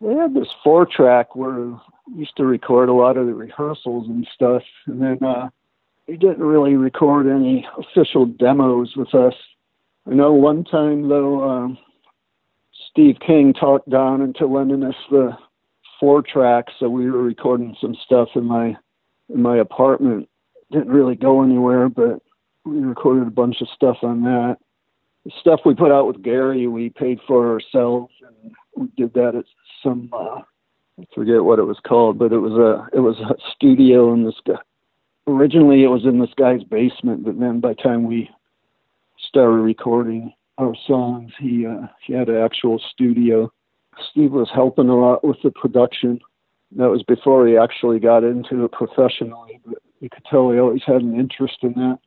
They had this 4-track where we used to record a lot of the rehearsals and stuff, and then they didn't really record any official demos with us. I know one time, though, Steve King talked Don into lending us the 4-track, so we were recording some stuff in my apartment. Didn't really go anywhere, but we recorded a bunch of stuff on that. The stuff we put out with Gary, we paid for ourselves, and we did that at some I forget what it was called, but it was a studio in this guy. Originally, it was in this guy's basement, but then by the time we started recording our songs, he had an actual studio. Steve was helping a lot with the production. That was before he actually got into it professionally, but you could tell he always had an interest in that.